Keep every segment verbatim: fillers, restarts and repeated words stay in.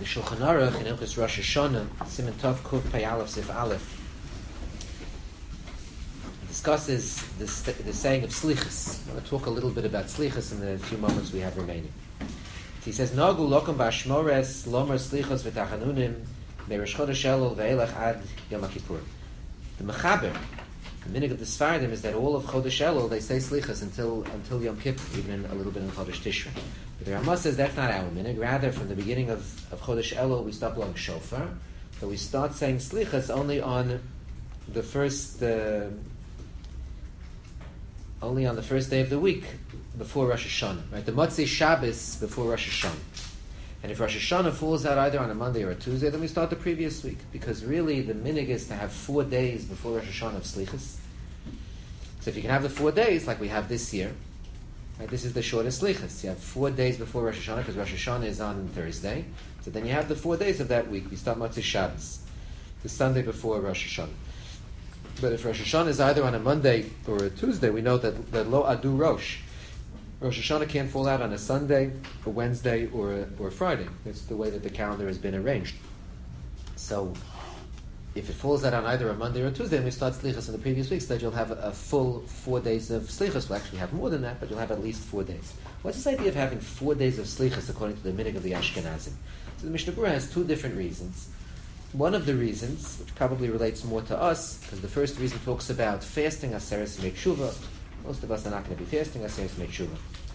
Shulchan Aruch in Hilchos Rosh Hashanah, Siman Tov Kuf Pei Aleph Sif Aleph, discusses this, the saying of Slichus. I want to talk a little bit about Slichus in the few moments we have remaining. He says, Nagu lokum ba'ashmores lomer Slichos v'tachanunim me'Rosh Chodesh Elul ve'elach ad Yom Kippur. The Mechaber, the minig of the Sfardim, is that all of Chodesh Elul they say Slichos until until Yom Kippur, even a little bit in Chodesh Tishrei. But the Ramah says that's not our minig. Rather, from the beginning of, of Chodesh Elul, we stop blowing shofar, but we start saying Slichos only on the first. Uh, Only on the first day of the week before Rosh Hashanah, right? The Motzei Shabbos before Rosh Hashanah, and if Rosh Hashanah falls out either on a Monday or a Tuesday, then we start the previous week, because really the minig is to have four days before Rosh Hashanah of Slichus. So if you can have the four days like we have this year, right? This is the shortest Slichus. You have four days before Rosh Hashanah because Rosh Hashanah is on Thursday. So then you have the four days of that week. We start Motzei Shabbos, the Sunday before Rosh Hashanah. But if Rosh Hashanah is either on a Monday or a Tuesday, we know that, that Lo Adu Rosh. Rosh Hashanah can't fall out on a Sunday, a Wednesday, or a, or a Friday. That's the way that the calendar has been arranged. So, if it falls out on either a Monday or a Tuesday, and we start Slichas in the previous week, so that you'll have a, a full four days of Slichas. We'll actually have more than that, but you'll have at least four days. What's this idea of having four days of Slichas according to the minig of the Ashkenazim? So the Mishnah Berurah has two different reasons. One of the reasons, which probably relates more to us, because the first reason talks about fasting Aseres Yemei Tshuva. Most of us are not going to be fasting Aseres Yemei Tshuva.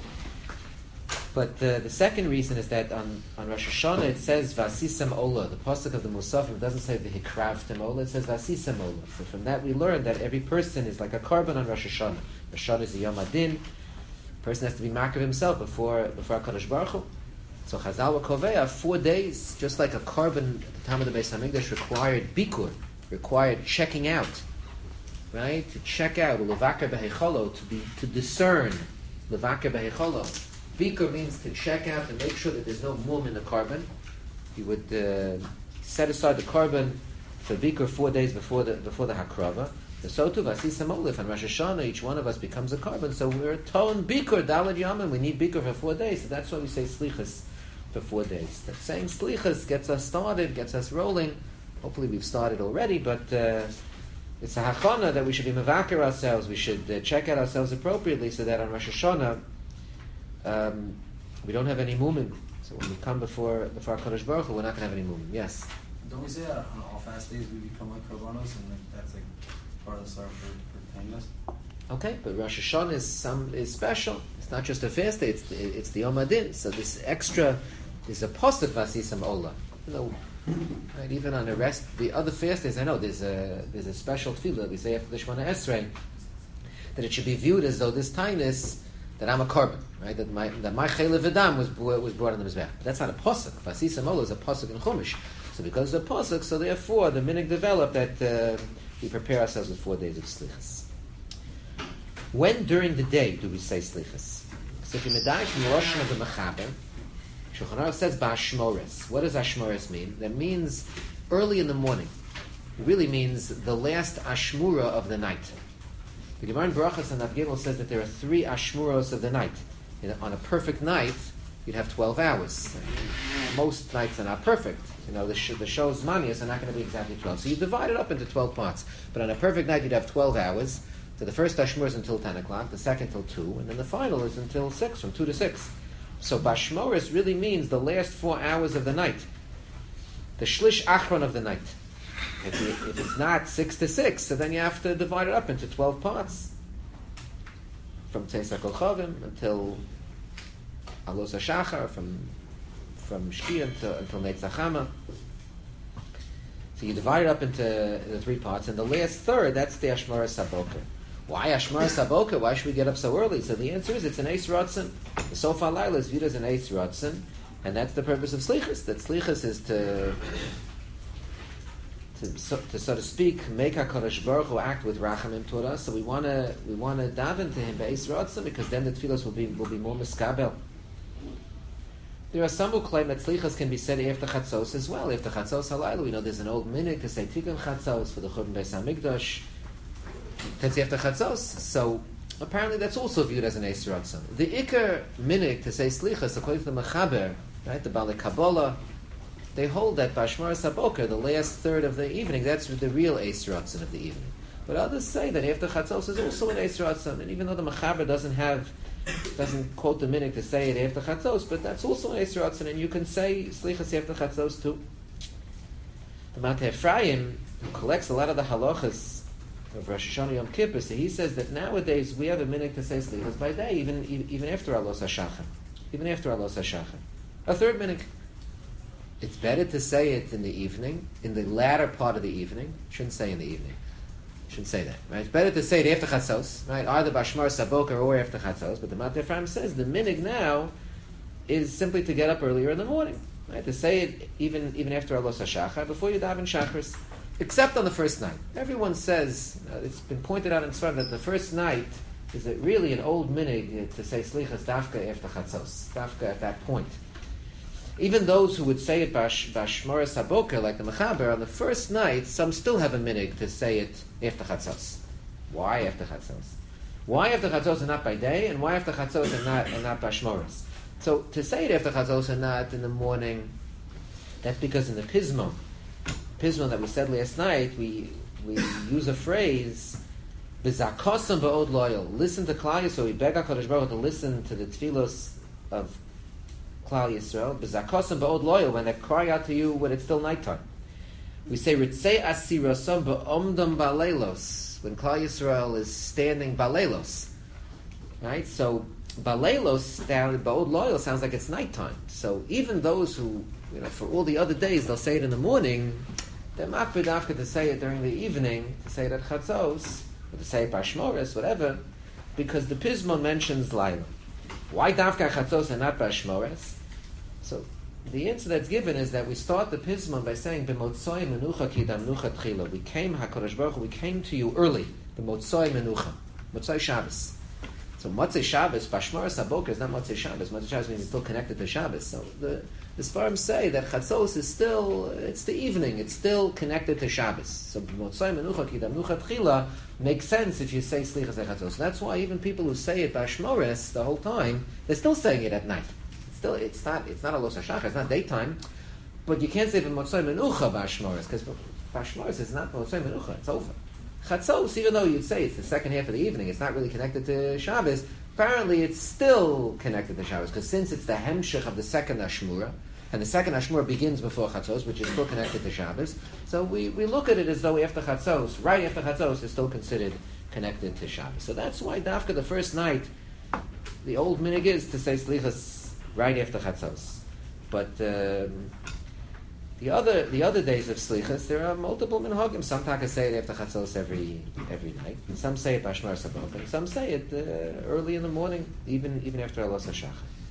But uh, the second reason is that on, on Rosh Hashanah it says Vasisam Ola. The pasuk of the Musafim doesn't say V'hikravtem Ola, it says Vasisam Ola. So from that we learn that every person is like a carbon on Rosh Hashanah. Rosh Hashanah is a Yom Adin. The person has to be marked of himself before before HaKadosh Baruch Hu. So Chazal Koveya, four days, just like a carbon at the time of the Beis Hamikdash required bikur, required checking out, right? To check out, levaker behecholo, to be to discern, levaker behecholo. Bikur means to check out and make sure that there's no mum in the carbon. You would uh, set aside the carbon for bikur four days before the before the hakrava. The sotu vasisa molif and Rosh Hashanah, each one of us becomes a carbon. So we're a ton bikur dalad yamin. We need bikur for four days. So that's why we say slichas for four days. That saying slichas gets us started, gets us rolling. Hopefully we've started already, but uh, it's a hachana that we should be mevaker ourselves. We should uh, check out ourselves appropriately so that on Rosh Hashanah um, we don't have any mumin. So when we come before before HaKadosh Baruch Hu, we're not going to have any mumin. Yes? Don't we say that on all fast days we become like korbanos, and like that's like part of the start for, for kindness? Okay, but Rosh Hashanah is some is special. It's not just a fast day; it's the, it's the Yom Adin. So this extra is a posuk vasisam ola. You know, right? Even on the rest, the other fast days, I know there's a there's a special tefillah we say after the Shemona Esrei that it should be viewed as though this tinus that I'm a carbon, right? That my that my chaylev v'dam was was brought on the mizbeach. That's not a posuk. Vasisam ola is a posuk in Chumash. So because it's a posuk, so therefore the minig developed that uh, we prepare ourselves with four days of slichas. When during the day do we say slichas? So if you medai from the Rosh of the Mechaber, Shulchan Aruch says ba'ashmores. What does ashmores mean? That means early in the morning. It really means the last ashmura of the night. The Gemara in Barachas and Avgimel says that there are three ashmuros of the night. You know, on a perfect night, you'd have twelve hours. Most nights are not perfect. You know, the, sh- the show's manias are not going to be exactly twelve. So you divide it up into twelve parts. But on a perfect night, you'd have twelve hours. So the first ashmur is until ten o'clock, the second till two, and then the final is until six, from two to six. So bashmoris really means the last four hours of the night. The shlish achron of the night. If, you, if it's not six to six, so then you have to divide it up into twelve parts. From Teisak Chavim until Alos HaShachar, from from Shki until, until Netzach Hama. So you divide it up into the three parts, and the last third, that's the Ashmara Saboka. Why Ashmara Saboka? Why should we get up so early? So the answer is it's an Eis Ratzon. The Sofa Laila is viewed as an Eis Ratzon, and that's the purpose of Slichas. That Slichas is to, to, so, to so to speak, make HaKadosh Baruch Hu act with Rachamim toward us. So we want to we want to daven to Him Beis Ratzon, because then the tefillos will be will be more miskabel. There are some who claim that Slichas can be said after Chatzos as well. After Chatzos Halayla, we know there's an old minhag to say Tikkun Chatzos for the Churban Beis Hamikdash. That's after Chatzos. So apparently that's also viewed as an Eis Ratzon. The Iker minhag to say Slichas, according to the Mechaber, right, the Baalei Kabbalah, they hold that Bashmaras Haboker, the last third of the evening, that's the real Eis Ratzon of the evening. But others say that after Chatzos is also an Eis Ratzon, and even though the Mechaber doesn't have, doesn't quote the minhag to say it after Chatzos, but that's also an Eis Ratzon, and you can say Slichas after Chatzos too. The Mateh Ephraim, who collects a lot of the halachas of Rosh Hashanah Yom Kippur, so he says that nowadays we have a minhag to say Slichas by day, even even after Alos HaShachar, even after Alos HaShachar. A third minhag. It's better to say it in the evening, in the latter part of the evening. Shouldn't say in the evening. Shouldn't say that, right? It's better to say it after Chatzos, right? Either Bashmar Saboker or after Chatzos. But the Mateh Ephraim says the minhag now is simply to get up earlier in the morning, right? To say it even even after Alos HaShachar, before you daven Shachris, except on the first night. Everyone says, uh, it's been pointed out in Tzfar that the first night is it really an old minhag to say Slichas Dafka after Chatzos, Dafka at that point. Even those who would say it bash bashmoras haboker, like the Mechaber, on the first night, some still have a minhag to say it after Chatzos. Why after Chatzos? Why after Chatzos and not by day, and why after Chatzos and not and not bashmoras? So to say it after Chatzos and not in the morning, that's because in the Pismon, Pismon that we said last night, we we use a phrase, "B'zakosam ba'od loyal." Listen to Klal Yisrael. We beg HaKadosh Baruch Hu to listen to the tefillos of Klal Yisrael, b'zakosam ba'od loyal, when they cry out to you when it's still nighttime. We say ritzei asirosam ba'omdam baleilos, when Klal Yisrael is standing baleilos. Right? So baleilos down ba'od loyal sounds like it's nighttime. So even those who, you know, for all the other days they'll say it in the morning, they're makbid after to say it during the evening, to say it at Chatzos, or to say it by Shmoris, whatever, because the Pismon mentions Laila. Why Dafka Chatzos and not Bashmores? So the answer that's given is that we start the Pismon by saying B'motzoi menucha ki damnucha tchila. We came HaKadosh Baruch Hu, we came to you early. B'motzoi menucha, Motzoi Shabbos. So Motzei Shabbos, Bashmores Haboker is not Motzei Shabbos. Motzei Shabbos means it's still connected to Shabbos. So the the Sfarim say that Chatzos is still, it's the evening. It's still connected to Shabbos. So B'motzoi menucha ki damnucha tchila makes sense if you say Slichas Chatzos. That's why even people who say it Bashmores the whole time, they're still saying it at night. It's still, it's not, it's not a Los HaShachar, it's not daytime, but you can't say B'motzoi menucha Bashmores, because Bashmores is not B'motzoi menucha, it's over. Chatzos, even though you'd say it's the second half of the evening, it's not really connected to Shabbos, apparently it's still connected to Shabbos, because since it's the hemshech of the second Ashmura, and the second Ashmura begins before Chatzos, which is still connected to Shabbos, so we, we look at it as though after Chatzos, right after Chatzos, is still considered connected to Shabbos. So that's why Dafka, the first night, the old minhag is to say Slichas right after Chatzos. But um, the other the other days of Slichas, there are multiple minhagim. Some taka say it after Chatzos every every night, and some say it Bashmar Sabok, and some say it uh, early in the morning, even even after Alos HaShachar.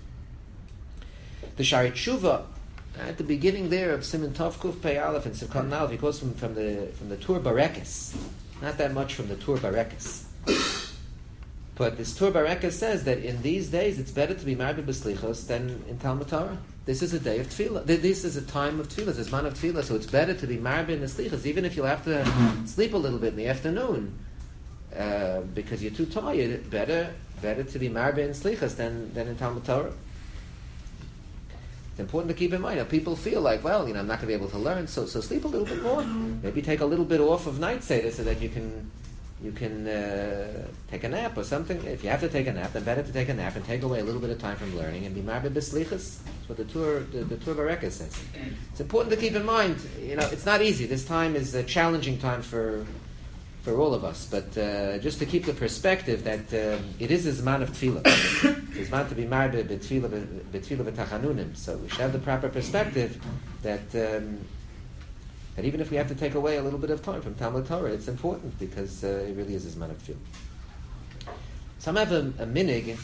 The Shari Tshuva, at the beginning there of Siman Tov Kuf Pei Aleph and Simchat Nalef, he quotes from, from the from the Tur Barekes, not that much from the Tur Barekes. But this Tur Barekes says that in these days it's better to be married b'slichos than in Talmud Torah. This is a day of tefillah. This is a time of tefillah. It's a man of tefillah, so it's better to be married in the slichos, even if you'll have to sleep a little bit in the afternoon uh, because you're too tired. Better, better to be married in slichos than than in Talmud Torah. It's important to keep in mind. Now, people feel like, well, you know, I'm not going to be able to learn, so so sleep a little bit more. Maybe take a little bit off of night seder so that you can. You can uh, take a nap or something. If you have to take a nap, then better to take a nap and take away a little bit of time from learning and be married b'slichas. That's what the Tur the, the Tur Barekes says. It's important to keep in mind. You know, it's not easy. This time is a challenging time for for all of us. But uh, just to keep the perspective that uh, it is a zman of tefillah. It's a zman to be married b'tefillah b'tefillah v'tachanunim. So we should have the proper perspective that. Um, That even if we have to take away a little bit of time from Talmud Torah, it's important because uh, it really is his man of tefillah. Some have a, a minig.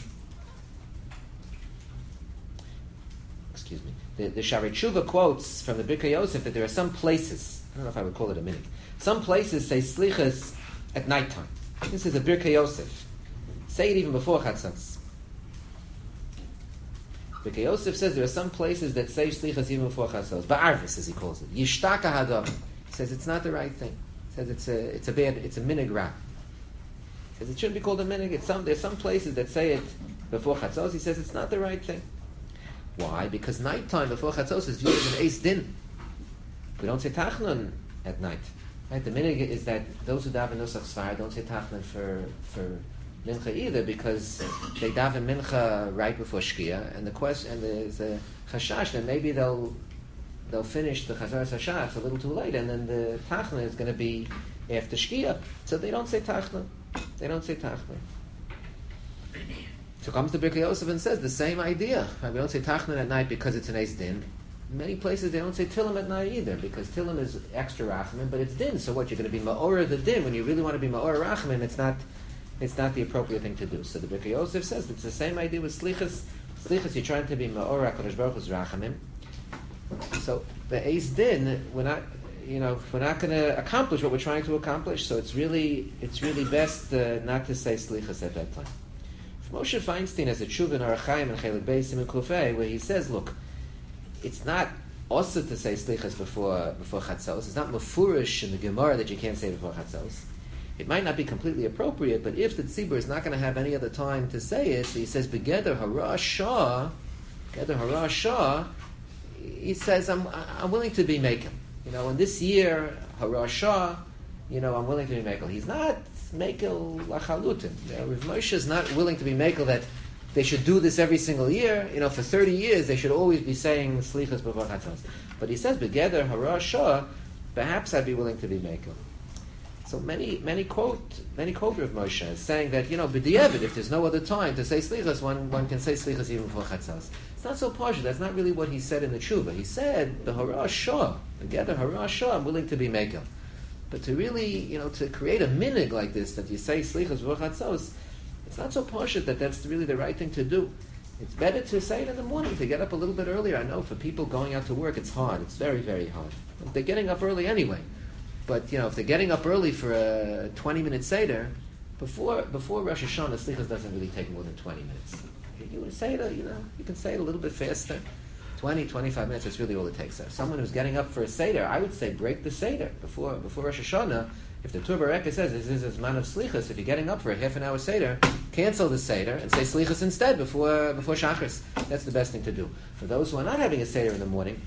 Excuse me. The, the Shari Tshuva quotes from the Birkei Yosef that there are some places. I don't know if I would call it a minig. Some places say slichas at nighttime. This is a Birkei Yosef. Say it even before Chatzos. Birkei Yosef says there are some places that say slichas even before Chatzos. Ba'arvis, as he calls it. Yishtaka hadam. He says it's not the right thing. He says it's a it's a bad it's a minig ra. He says it shouldn't be called a minig. It's some there's some places that say it before Chatzos. He says it's not the right thing. Why? Because nighttime before Chatzos is viewed as an eis din. We don't say Tachnun at night. Right? The minig is that those who daven Nusach Svar don't say Tachnun for for Mincha either, because they daven Mincha right before Shkia, and the question and there's a chashash that maybe they'll they'll finish the Chazar Sashach a little too late, and then the Tachnun is going to be after Shkia, so they don't say Tachnun. They don't say Tachnun. So comes the Birkei Yosef and says the same idea. Right? We don't say Tachnun at night because it's an Eis Din. In many places they don't say Tilim at night either, because Tilim is extra Rachamim, but it's Din. So what, you're going to be Ma'orah the Din. When you really want to be Ma'orah Rachamim, it's not it's not the appropriate thing to do. So the Birkei Yosef says it's the same idea with Slichas. Slichas, you're trying to be Ma'orah HaKadosh Baruch Hu's Rachamim. So the Eis Din, we're not, you know, we're not going to accomplish what we're trying to accomplish. So it's really, it's really best uh, not to say Slichas at that time. Moshe Feinstein has a tshuva in Orach Chaim and Chelik Beis in Kufay, where he says, look, it's not also to say Slichas before before Chatzos. It's not mafurish in the Gemara that you can't say before Chatzos. It might not be completely appropriate, but if the tzibur is not going to have any other time to say it, so he says Begeder Hara Shah, Begeder Hara Shah. He says, I'm I'm willing to be Mekel. You know, in this year Hara Shah, you know, I'm willing to be Mekel. He's not Mekel Lachalutin. Rav Moshe is not willing to be Mekel that they should do this every single year. You know, for thirty years they should always be saying Slichas before Chatzos. But he says, Begeder Hara Shah, perhaps I'd be willing to be Mekel. So many many quote many quote Rav Moshe as saying that, you know, b'di'evid, if there's no other time to say Slichas, one, one can say Slichas even before Chatzos. It's not so partial. That's not really what he said in the Tshuva. He said, the Hara Shah, Begeder Hara Shah, I'm willing to be Mekel. But to really, you know, to create a minig like this, that you say Slichas v'chatzos, it's not so partial that that's really the right thing to do. It's better to say it in the morning, to get up a little bit earlier. I know for people going out to work, it's hard. It's very, very hard. They're getting up early anyway. But, you know, if they're getting up early for a twenty-minute Seder, before before Rosh Hashanah, Slichas doesn't really take more than twenty minutes. You would say it, you know, you can say it a little bit faster. twenty, twenty-five minutes, that's really all it takes. So someone who's getting up for a Seder, I would say break the Seder before before Rosh Hashanah. If the Tur Bareka says this is a man of Slichas, if you're getting up for a half an hour Seder, cancel the Seder and say Slichas instead before before Shachris. That's the best thing to do. For those who are not having a Seder in the morning,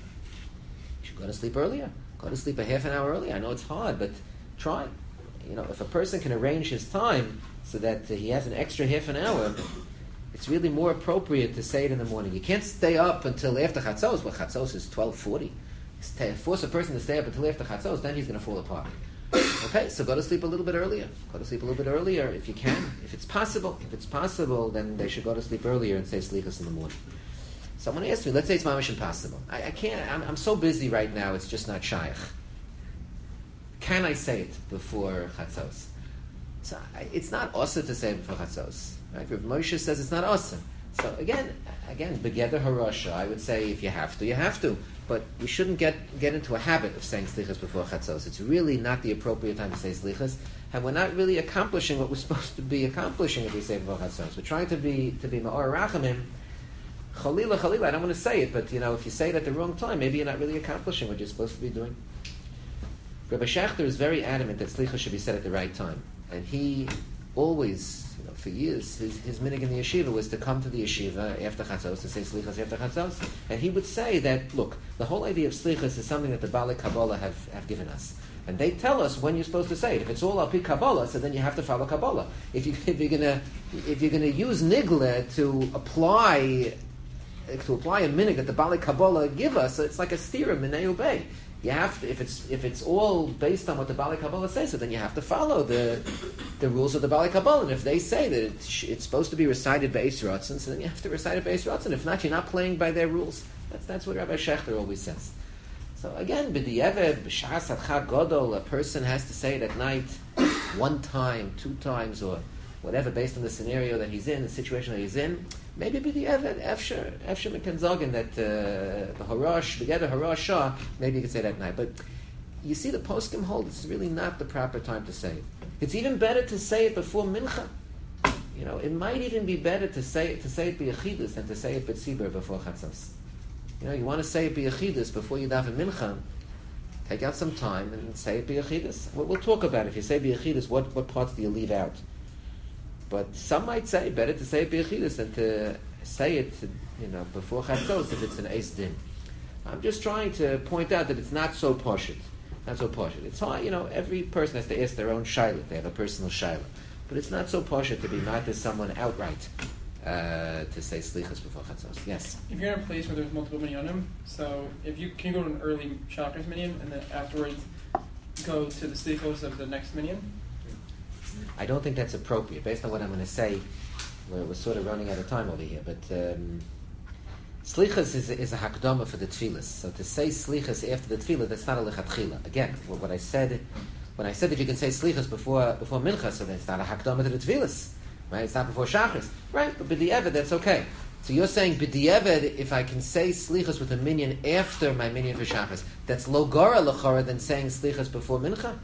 you should go to sleep earlier. Go to sleep a half an hour earlier. I know it's hard, but try. You know, if a person can arrange his time so that uh, he has an extra half an hour, it's really more appropriate to say it in the morning. You can't stay up until after Chatzos. Well, Chatzos is twelve forty. Stay, force a person to stay up until after Chatzos, then he's going to fall apart. Okay, so go to sleep a little bit earlier. Go to sleep a little bit earlier if you can. If it's possible. If it's possible, then they should go to sleep earlier and say Slichas in the morning. Someone asked me, let's say it's mamish impossible. I, I can't, I'm, I'm so busy right now, it's just not shaykh. Can I say it before Chatzos? So I, it's not awesome to say it before Chatzos. Right? Rav Moshe says it's not awesome. So again, again, Begeder Harasha, I would say if you have to, you have to. But you shouldn't get, get into a habit of saying Slichas before Chatzos. It's really not the appropriate time to say Slichas. And we're not really accomplishing what we're supposed to be accomplishing if we say before Chatzos. We're trying to be to be Ma'or Rachamim. Chalila, Chalila, I don't want to say it, but you know, if you say it at the wrong time, maybe you're not really accomplishing what you're supposed to be doing. Rabbi Schachter is very adamant that Slicha should be said at the right time. And he always, you know, for years, his, his minig in the yeshiva was to come to the yeshiva after Chatzos, to say Slichas after Chatzos. And he would say that, look, the whole idea of Slichas is something that the Baalei Kabbalah have, have given us. And they tell us when you're supposed to say it. If it's all al pi Kabbalah, so then you have to follow Kabbalah. If, you, if you're gonna if you're gonna use Nigla to apply to apply a minig that the Baalei Kabbalah give us, it's like a stira minei ubei. You have to, if it's if it's all based on what the Baalei Kabbalah says, so then you have to follow the the rules of the Baalei Kabbalah. And if they say that it's, it's supposed to be recited Beis Ratzon, so then you have to recite it Beis Ratzon. If not, you're not playing by their rules. That's that's what Rabbi Schachter always says. So again, b'di'eved, b'shas adcha godol, a person has to say it at night, one time, two times, or whatever, based on the scenario that he's in, the situation that he's in. Maybe b'di'eved, efsher, efsher mekanzogin, that uh, the harash, together harash shah, maybe you could say that at night. But you see, the poskim hold it's really not the proper time to say it. It's even better to say it before mincha. You know, it might even be better to say it to say it b'yachidus than to say it b'tzibur before chatzos. You know, you want to say it b'yachidus before you daven mincha. Take out some time and say it b'yachidus. We'll, we'll talk about it. If you say b'yachidus, what what parts do you leave out? But some might say better to say it b'yachidus than to say it, you know, before chatzos if it's an eis din. I'm just trying to point out that it's not so poshut. Not so poshut. It's hard, you know, every person has to ask their own shayla. They have a personal shayla. But it's not so poshut to be mad to someone outright uh, to say slichas before chatzos. Yes? If you're in a place where there's multiple minyanim, so if you can you go to an early shachris minyan and then afterwards go to the slichos of the next minyan? I don't think that's appropriate. Based on what I'm going to say, we're, we're sort of running out of time over here. But um, slichas is, is a hakdama for the tefillas. So to say slichas after the tefillah, that's not a lechatchila. Again, what, what I said, when I said that you can say slichas before before mincha, so that's not a hakdama to the tefillas, right? It's not before shachris, right? But b'di'evet, that's okay. So you're saying b'di'evet, if I can say slichas with a minyan after my minyan for shachris, that's lo gara l'chora than saying slichas before mincha.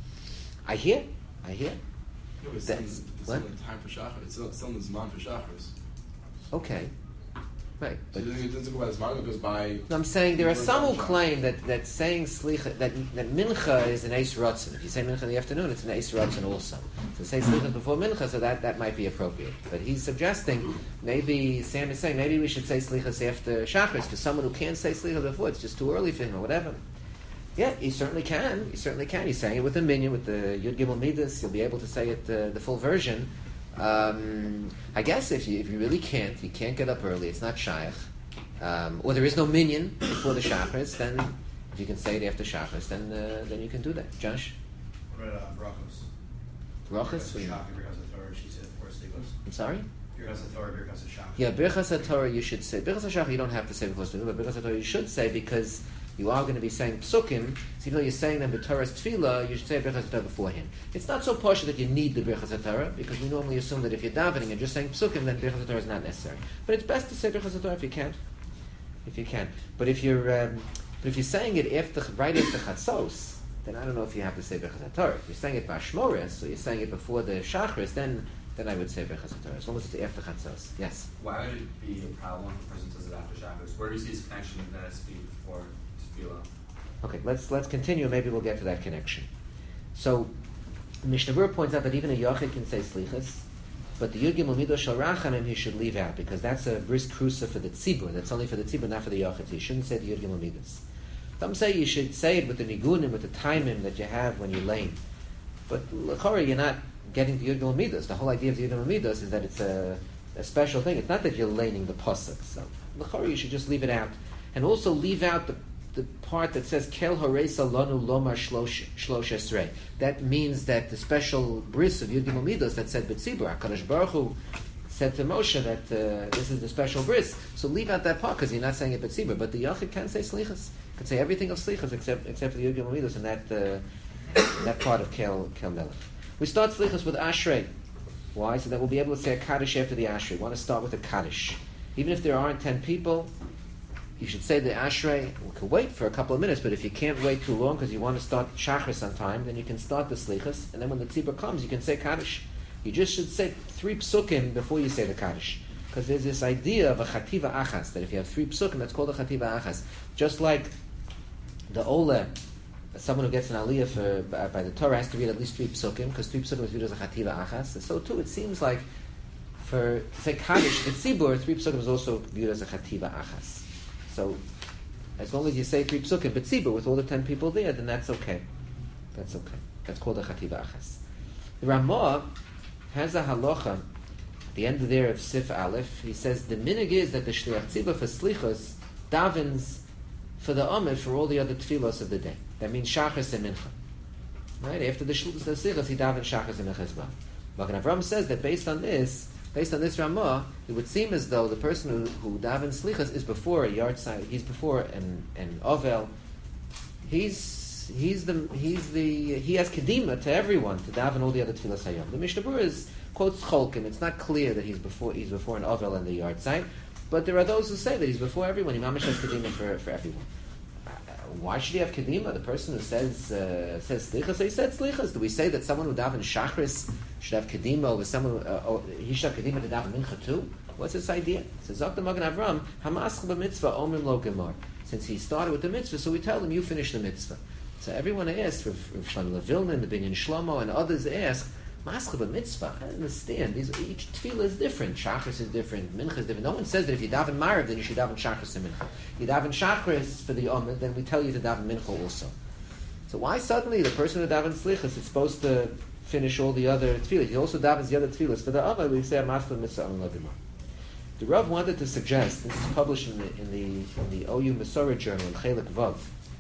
I hear, I hear. No, it's That's, still, it's what? still time for shachar. It's still, it's still in the zman for shachars. Okay, right. So But it doesn't go by the zman, it goes by... no, I'm saying there are some who Shachar. claim that, that saying slicha, that, that mincha is an eis rotzen. If you say mincha in the afternoon, it's an eis rotzen also. So say slicha before mincha, so that, that might be appropriate. But he's suggesting, maybe, Sam is saying, maybe we should say slichas after shachris, for someone who can't say slicha before, it's just too early for him or whatever. Yeah, he certainly can. He certainly can. He's saying it with a minyan, with the Yud Gimel Midas. You'll be able to say it uh, the full version. Um, I guess if you if you really can't, you can't get up early. It's not shaykh, um, or there is no minyan before the shachris. Then, if you can say it after shachris, then uh, then you can do that. Josh, What about uh, brachos? brachos. Birchas Shach, Birchas HaTorah, she said four slichos. I'm sorry. Birchas HaTorah, Birchas HaShach. Yeah, Birchas HaTorah you should say. Birchas HaShach you don't have to say before slichos, but Birchas HaTorah you should say because you are going to be saying psukim, so even though you're saying them b'Torah's tefillah, you should say Birchas HaTorah beforehand. It's not so posh that you need the Birchas HaTorah, because we normally assume that if you're davening and just saying psukim, then Birchas HaTorah is not necessary. But it's best to say Birchas HaTorah if you can. If you can. But if you're um, but if you're saying it after, right after Chatzos, then I don't know if you have to say Birchas HaTorah. If you're saying it b'Ashmores, so you're saying it before the Shachris, then then I would say Birchas HaTorah, as long as it's after Chatzos. Yes? Why would it be a problem if a person does it after Shabbos? Where do you see his connection that it's be before Tefillah? Okay, let's let's continue. Maybe we'll get to that connection. So, Mishnah Berurah points out that even a yochid can say slichas, but the Yud Gimel Midos Shel Rachamim he should leave out because that's a bris krusa for the tzibur. That's only for the tzibur, not for the yochid. So you shouldn't say the Yud Gimel Midos. Some say you should say it with the nigunim, with the timing that you have when you're lane. But l'chora, you're not getting the Yud Gimel Midos. The whole idea of the Yud Gimel Midos is that it's a, a special thing. It's not that you're laning the pasuk. So l'chora, you should just leave it out, and also leave out the the part that says Kel Horesa Lanu Lomar Shlosh Esrei. That means that the special bris of Yud Gimel Midos that said B'tzibur, HaKadosh Baruch Hu said to Moshe that uh, this is the special bris. So leave out that part because you're not saying it B'tzibur. But the Yachid can say Slichas. Can say everything of Slichas except except for the Yud Gimel Midos and that uh, that part of Kel Kel Melech. We start Slichas with Ashrei. Why? So that we'll be able to say a Kaddish after the Ashrei. We want to start with a Kaddish. Even if there aren't ten people, you should say the Ashrei. We can wait for a couple of minutes, but if you can't wait too long because you want to start Shachris on time, then you can start the Slichas, and then when the Tzibur comes, you can say Kaddish. You just should say three psukim before you say the Kaddish. Because there's this idea of a Chativa Achas, that if you have three psukim, that's called a Chativa Achas. Just like the Ola, someone who gets an Aliyah for, by, by the Torah has to read at least three psukim, because three psukim is viewed as a Chativa Achas. And so too, it seems like for, to say Kaddish, the Tzibur, three psukim is also viewed as a Chativa Achas. So, as long as you say three psukim, but tzibur with all the ten people there, then that's okay. That's okay. That's called a chativa achas. The Ramah has a halacha at the end of there of Sif Aleph. He says the minig is that the shliach tzibur for slichos davens for the Amid for all the other tefillos of the day. That means shachas and mincha. Right after the slichos, he davens shachas and mincha as well. Magen Avraham says that based on this. Based on this Ramah, it would seem as though the person who, who davens slichas is before a yard side. He's before an an ovel. He's he's the he's the he has kedima to everyone to daven all the other tefillas hayom. The Mishnah Berurah is quotes Cholkim. It's not clear that he's before he's before an ovel and the yard side, but there are those who say that he's before everyone. Imam has kedima for for everyone. Why should he have kedima? The person who says uh, says slichas, so he said slichas. Do we say that someone who davens shachris should have kedima over someone? Uh, or he should have kedima to daven mincha too? What's this idea? Says Zakta Magen Avram Hamaschal b'mitzvah omrim lo gemar. Since he started with the mitzvah, so we tell him you finish the mitzvah. So everyone asks, Rav Shlomo Vilna, the Binyan Shlomo, and others ask, Maschil b'mitzvah, I understand. These, each tefillah is different. Shachris is different. Mincha is different. No one says that if you daven Marav, then you should daven Shachris and Mincha. You daven Shachris for the Omer, then we tell you to daven Mincha also. So why suddenly the person who davens Slichas is supposed to finish all the other tefillas? He also davens the other tefillas. For the Omer, we say Maschil b'mitzvah Omer Lagimar. The Rav wanted to suggest, this is published in the in the, in the O U Masorah journal in Chelik Vav.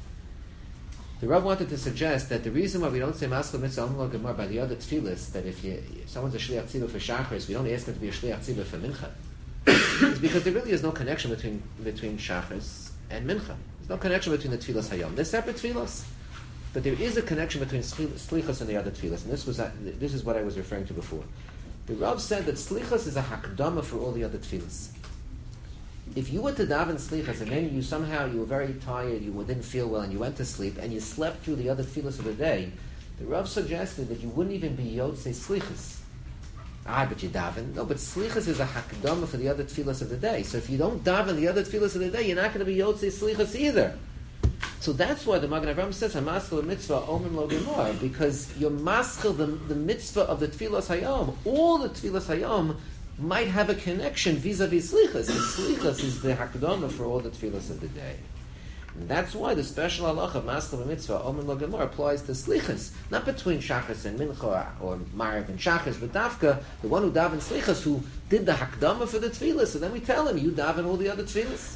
The Rav wanted to suggest that the reason why we don't say Maschil Mitzvah Omer Gemar by the other tefillas, that if, you, if someone's a Shliach Tzibur for Shachris, we don't ask them to be a Shliach Tzibur for Mincha, is because there really is no connection between between Shachris and Mincha. There's no connection between the tefillas Hayom. They're separate tefillas, but there is a connection between Slichas and the other tefillas, and this was this is what I was referring to before. The Rav said that Slichas is a hakdama for all the other tefillas. If you were to daven Slichas and then you somehow, you were very tired, you didn't feel well, and you went to sleep, and you slept through the other tefillas of the day, the Rav suggested that you wouldn't even be Yotzei Slichas. Ah, but you daven. No, but Slichas is a hakdama for the other tefillas of the day. So if you don't daven the other tefillas of the day, you're not going to be Yotzei Slichas either. So that's why the Magen Avraham says, HaMaschil mitzvah Omer Lo Gemar, because you're maschil the, the mitzvah of the tefillas Hayom. All the tefillas Hayom might have a connection vis-a-vis Slichas. And Slichas is the hakdama for all the tefillas of the day. And that's why the special halacha of Maschil mitzvah Omer Lo Gemar applies to Slichas, not between Shachas and Mincha or Marav and Shachas, but Dafka, the one who davened Slichas, who did the hakdama for the tefillas. So then we tell him, you daven all the other tefillas.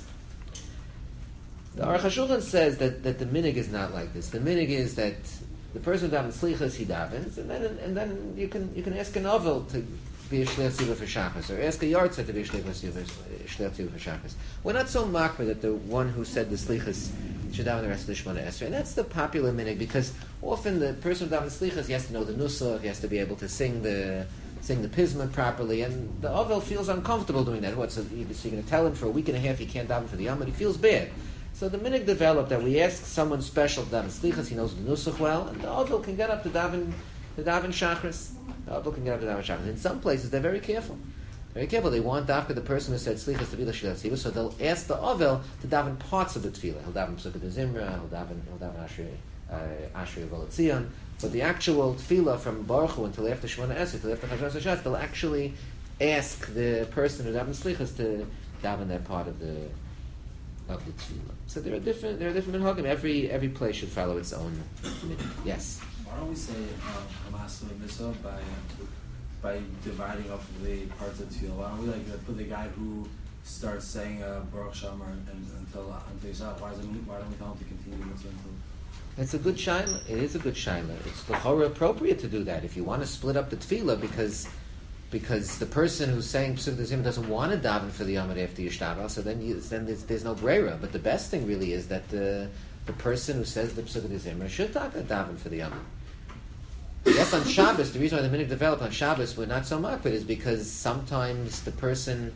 The Aruch HaShulchan says that, that the minig is not like this. The minig is that the person who davens slichas, he davens, and then and then you can you can ask a novel to be a shliach tzibur for shachas, or ask a yahrzeit to be a shliach tzibur for shachas. We're not so makbid that the one who said the slichas should daven the rest of the Shemona Esrei, and that's the popular minig, because often the person who davens slichas, he has to know the nusach, he has to be able to sing the sing the pisma properly, and the ovel feels uncomfortable doing that. What, so you're going to tell him for a week and a half he can't daven for the yom, but he feels bad. So the minig developed that we ask someone special to daven slichas, he knows the nusach well, and the ovel can get up to daven to daven shachris. The ovel can get up to daven shachris. In some places they're very careful, very careful. They want after the person who said slichas to be the shliach tzibur, so they'll ask the ovel to daven parts of the tefillah. He'll daven Pesukah de Zimra, he'll daven he'll daven Ashrei uh, Ashrei V'Latzion, but the actual tefillah from Baruch Hu until after Shemona Esrei, until after Chazon Hashatz, they'll actually ask the person who davens slichas to daven that part of the of the tefillah. So there are different there are different minhagim. Every every place should follow its own minhag. Yes. Why don't we say um, Hamasla Mitzvah by by dividing up the parts of the tefillah? Why don't we like put the guy who starts saying uh, Baruch Shamar and, and, until until he's out? Why doesn't he, why don't we tell him to continue the mitzvah until? It's a good shaila. It is a good shaila. It's l'chora appropriate to do that if you want to split up the tefillah, because because the person who's saying Pesukah de Zimra doesn't want to daven for the Yomad after Yishtabah, so then you, then there's, there's no breira. But the best thing really is that the the person who says the Pesukah de Zimra should daven for the Yomad. Yes, on Shabbos, the reason why the minhag developed on Shabbos we're not so makbid is because sometimes the person,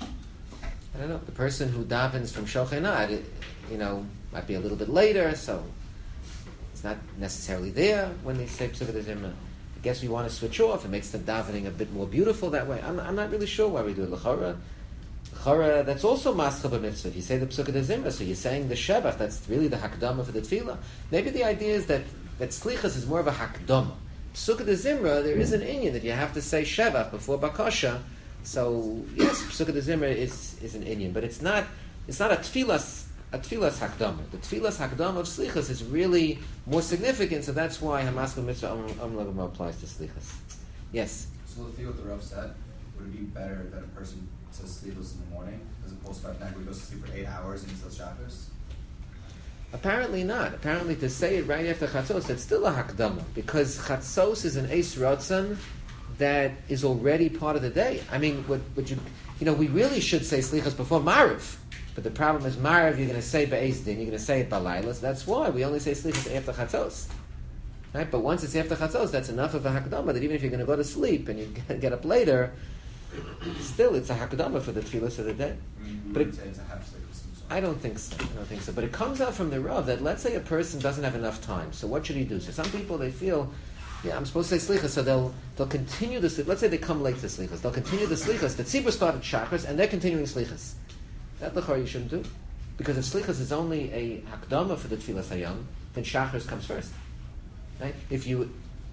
I don't know, the person who davens from Shochenad, you know, might be a little bit later, so it's not necessarily there when they say Pesukah de Zimra. I guess we want to switch off. It makes the davening a bit more beautiful that way. I'm, I'm not really sure why we do it. L'chora, l'chora, that's also maschil b'mitzvah. If you say the Pesukah de Zimra, so you're saying the Shebach, that's really the hakdama for the tefillah. Maybe the idea is that, that slichas is more of a hakdama. Pesukah de Zimra, there is an inyan that you have to say Shebach before Bakasha. So, yes, Pesukah de Zimra is, is an inyan, but it's not it's not a tefillas a tefillas hakdama. The tefillas hakdama of slichas is really more significant, so that's why Hamaskal Mitzvah Am Lagama applies to slichas. Yes? So the thing what the Rav said, would it be better that a person says slichas in the morning as opposed to at night where he goes to sleep for eight hours and he says Shabbos? Apparently not. Apparently to say it right after Chatzos, it's still a hakdama, because Chatzos is an Eis Ratzon that is already part of the day. I mean, what, what you, you know, we really should say slichas before Mariv. But the problem is, Mariv, you're going to say Be'ez Din, you're going to say it Balayla, so that's why we only say Slichas after Chatzos. Right? But once it's after Chatzos, that's enough of a Hakdama that even if you're going to go to sleep and you get up later, still it's a Hakdama for the Tefillas of the day. Mm-hmm. But it, say it's a half slichas. I don't think so. I don't think so. But it comes out from the Rav that let's say a person doesn't have enough time, so what should he do? So some people, they feel, yeah, I'm supposed to say Slichas, so they'll they'll continue the Slichas. Let's say they come late to Slichas. They'll continue the Slichas. The Tzibur started Shachris, and they're continuing Slichas. That l'chor you shouldn't do, because if slichas is only a hakdama for the tefillas hayom, then shachris comes first. Right? If you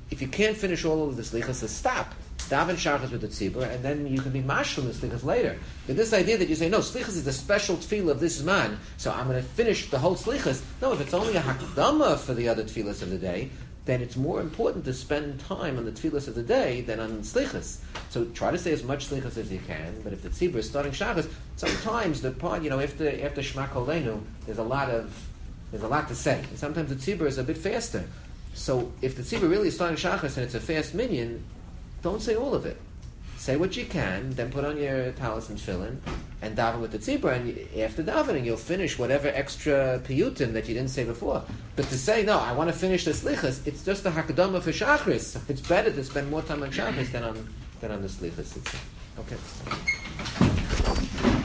if you can't finish all of the slichas, so stop. Daven shachas with the tzibur, and then you can be mashlim the slichas later. But this idea that you say, no, slichas is the special tefillah of this man, so I'm going to finish the whole slichas. No, if it's only a hakdama for the other tefillahs of the day, then it's more important to spend time on the tefillahs of the day than on slichas. So try to say as much slichas as you can, but if the tzibur is starting shachas, sometimes the part, you know, after, after Shema Kolenu, there's a lot of, there's a lot to say. And sometimes the tzibur is a bit faster. So if the tzibur really is starting shachas and it's a fast minyan, don't say all of it. Say what you can, then put on your talis and tefillin, and daven with the tzibur, and after davening, you'll finish whatever extra piyutim that you didn't say before. But to say, no, I want to finish the slichas, it's just a hakadama for shachris. So it's better to spend more time on shachris than on, than on the slichas. Okay.